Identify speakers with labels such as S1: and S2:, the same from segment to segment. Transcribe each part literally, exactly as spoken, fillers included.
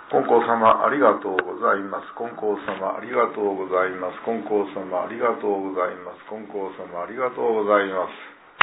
S1: 金光様ありがとうございます。金光様ありがとうございます。金光様ありがとうございます。金光様ありがとうございます。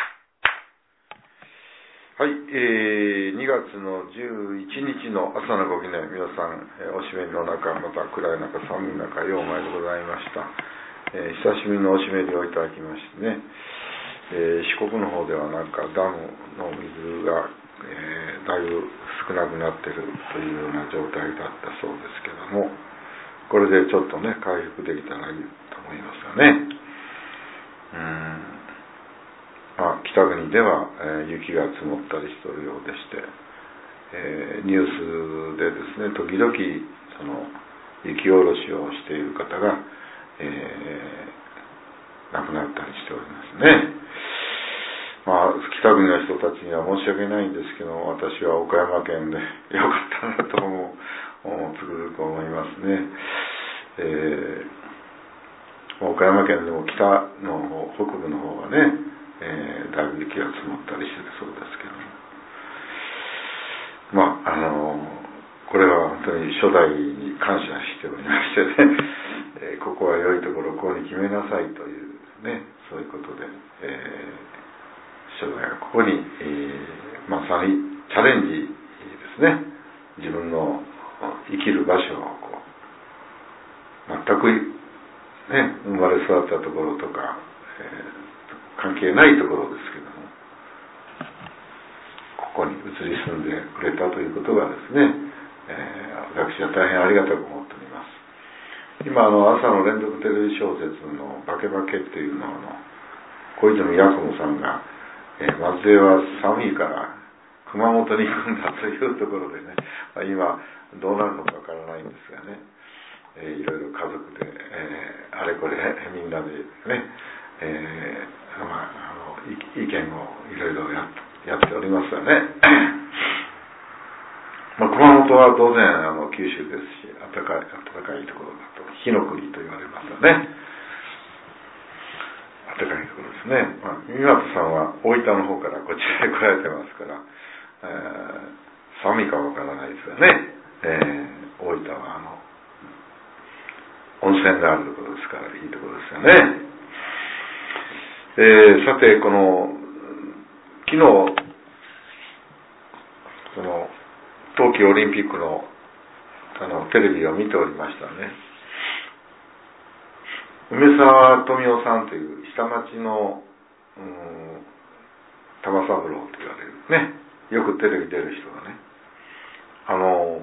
S1: はい、えー、にがつのじゅういちにちの朝のご記念、皆さん、えー、おしめりの中、また暗い中、寒い中、ようお前でございました。えー、久しぶりのおしめりをいただきましてね、えー、四国の方ではなんかダムの水が、えー、だいぶ少なくなっているというような状態だったそうですけども、これでちょっとね回復できたらいいと思いますよね。うーん、まあ、北国では、えー、雪が積もったりしているようでして、えー、ニュースでですね時々その雪下ろしをしている方が、えー、亡くなったりしておりますね。まあ、北国の人たちには申し訳ないんですけど、私は岡山県でよかったなと思うつくづく思いますね。えー、岡山県でも北の方、北部の方はね、えー、だいぶ雪が積もったりしてるそうですけども、まああのこれは本当に初代に感謝しておりましてね、えー、ここは良いところをこうに決めなさいというね、そういうことで、えー初代はここに、えー、まさにチャレンジですね。自分の生きる場所をこう全く、ね、生まれ育ったところとか、えー、関係ないところですけども、ここに移り住んでくれたということがですね、えー、私は大変ありがたく思っております。今あの朝の連続テレビ小説のバケバケっていうのを小泉八雲さんがえー、松江は寒いから熊本に行くんだというところでね、まあ、今どうなるのかわからないんですがね、えー、いろいろ家族で、えー、あれこれみんなでね、えーまあ、あの意見をいろいろ や, やっておりますよね。まあ、熊本は当然あの九州ですし、暖かい暖かいところだと火の国と言われますよね。暖かいところですね。まあ、三俣さんは大分の方からこちらへ来られてますから、えー、寒いかわからないですよね。えー、大分はあの温泉があるところですからいいところですよね。えー、さてこの昨日その冬季オリンピックのあのテレビを見ておりましたね。梅沢富美男さんという下町の玉三郎と言われるね、よくテレビ出る人がね、あの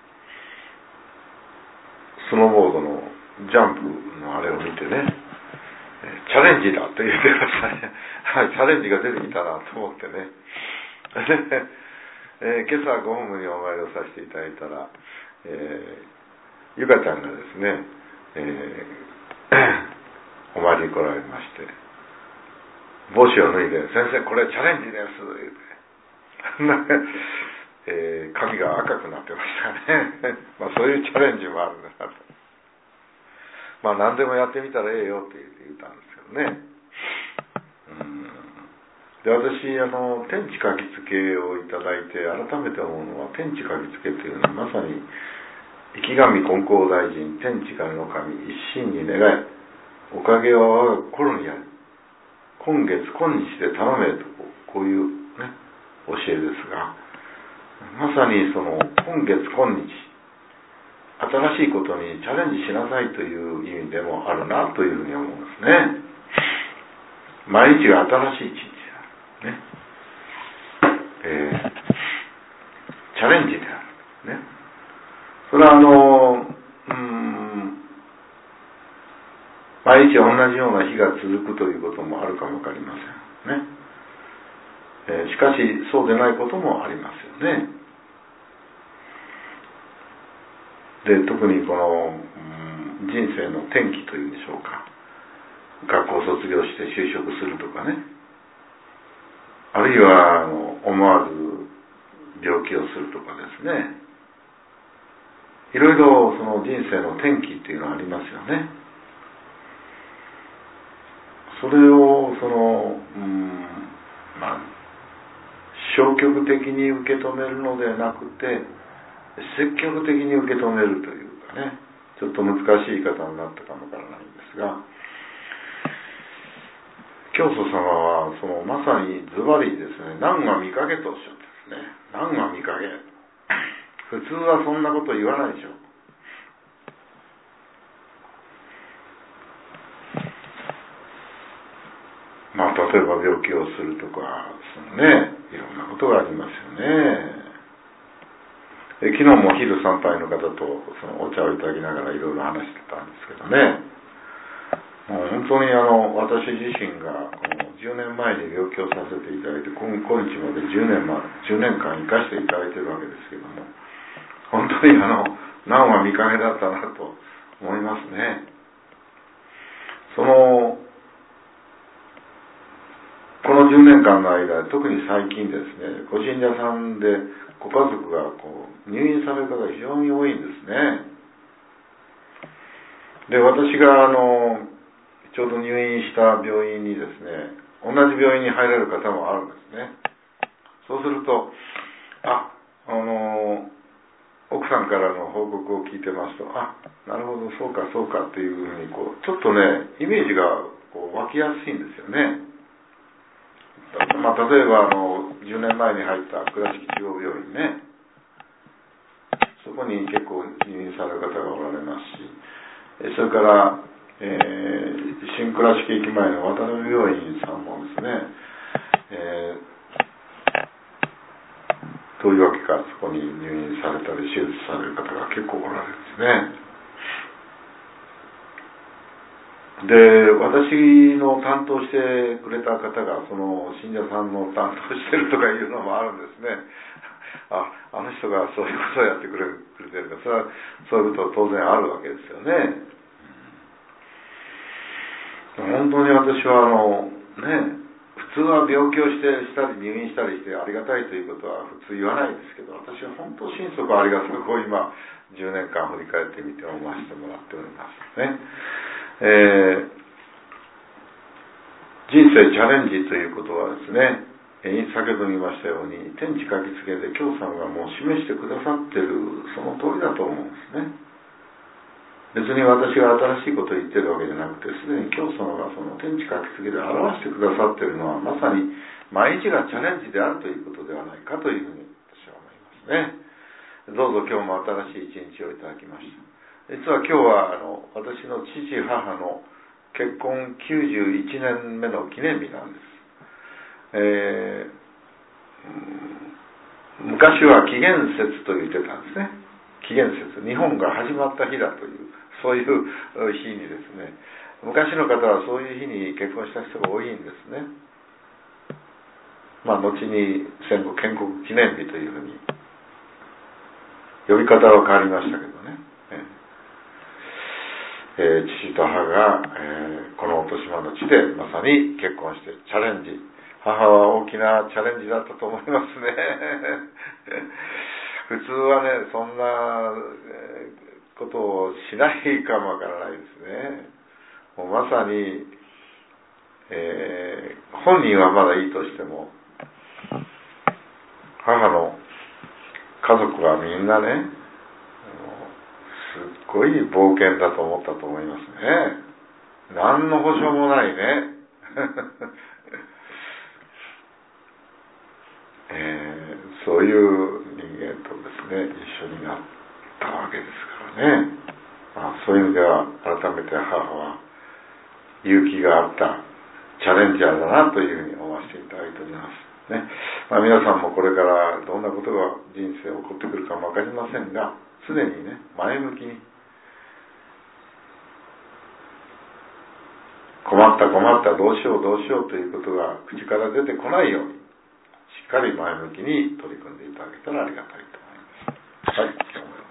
S1: スノーボードのジャンプのあれを見てね、チャレンジだと言ってましたね。はい、チャレンジが出てきたなと思ってね。えー、今朝ご本部にお参りをさせていただいたら、えー、ゆかちゃんがですね、えーお参りに来られまして、帽子を脱いで「先生これチャレンジです」言うてえー、髪が赤くなってましたね。まあそういうチャレンジもあるんだなと。まあ何でもやってみたらええよって言ったんですけどね。うんで私あの天地書きつけをいただいて改めて思うのは、天地書きつけっていうのはまさに生き神金光大臣天地神の神一心に願いおかげは我が心にあり今月今日で頼めとこういうね教えですが、まさにその今月今日新しいことにチャレンジしなさいという意味でもあるなというふうに思うんですね。毎日が新しい一日であるね、えー、チャレンジであるね。それはあのうん毎日同じような日が続くということもあるかもわかりませんね、えー、しかしそうでないこともありますよね。で特にこの、うん、人生の転機というんでしょうか、学校を卒業して就職するとかね、あるいはあの思わず病気をするとかですね、いろいろその人生の転機っていうのはありますよね。それをその、うん、まあ消極的に受け止めるのではなくて、 積極的に受け止めるというかね、ちょっと難しい言い方になったかもわからないんですが、教祖様はそのまさにズバリですね、難は見かけとおっしゃってですね、難は見かけ、普通はそんなこと言わないでしょう。まあ、例えば病気をするとか、そのね、いろんなことがありますよね。え昨日も昼参拝の方とそのお茶をいただきながらいろいろ話してたんですけどね、もう本当にあの私自身がこのじゅうねんまえに病気をさせていただいて、今日までじゅうねんまじゅうねんかん生かしていただいているわけですけども、本当にあの難は見かけだったなと思いますね。そのこのじゅうねんかんの間、特に最近ですね、ご信者さんでご家族がこう入院される方が非常に多いんですね。で、私があのちょうど入院した病院にですね、同じ病院に入れる方もあるんですね。そうすると、あ、あの奥さんからの報告を聞いてますと、あ、なるほど、そうかそうかっていうふうにこうちょっとね、イメージがこう湧きやすいんですよね。まあ、例えばあのじゅうねんまえに入った倉敷中央病院ね、そこに結構入院される方がおられますし、それから、えー、新倉敷駅前の渡辺病院さんもですね、えー、どういうわけかそこに入院されたり手術される方が結構おられるんですね。で、私の担当してくれた方がその信者さんの担当してるとかいうのもあるんですね。あ、あの人がそういうことをやってくれてるから、それはそういうことは当然あるわけですよね。本当に私はあのね、普通は病気をしてしたり入院したりしてありがたいということは普通言わないですけど、私は本当心底ありがたく今じゅうねんかん振り返ってみて思わせてもらっておりますね。えー、人生チャレンジということはですね、先ほど言いましたように天地書きつけで教さんがもう示してくださっているその通りだと思うんですね。別に私が新しいことを言ってるわけじゃなくて、すでに教様がその天地書きつけで表してくださっているのはまさに毎日がチャレンジであるということではないかというふうに私は思いますね。どうぞ今日も新しい一日をいただきました。実は今日はあの私の父母の結婚きゅうじゅういちねんめの記念日なんです。えー、昔は紀元節と言ってたんですね。紀元節、日本が始まった日だという、そういう日にですね、昔の方はそういう日に結婚した人が多いんですね。まあ後に戦後建国記念日というふうに呼び方は変わりましたけどね。えー、父と母が、えー、この落島の地でまさに結婚してチャレンジ、母は大きなチャレンジだったと思いますね。普通はね、そんなことをしないかもわからないですね。もうまさに、えー、本人はまだいいとしても、母の家族はみんなね、すっごい冒険だと思ったと思いますね。何の保証もないね。えー、そういう人間とですね、一緒になったわけですからね。まあ、そういう意味では改めて母は勇気があったチャレンジャーだなというふうに思わせていただいておりますね。まあ、皆さんもこれからどんなことが人生起こってくるかもわかりませんが、常にね、前向きに、困った困ったどうしようどうしようということが口から出てこないように、しっかり前向きに取り組んでいただけたらありがたいと思います。はい、今日も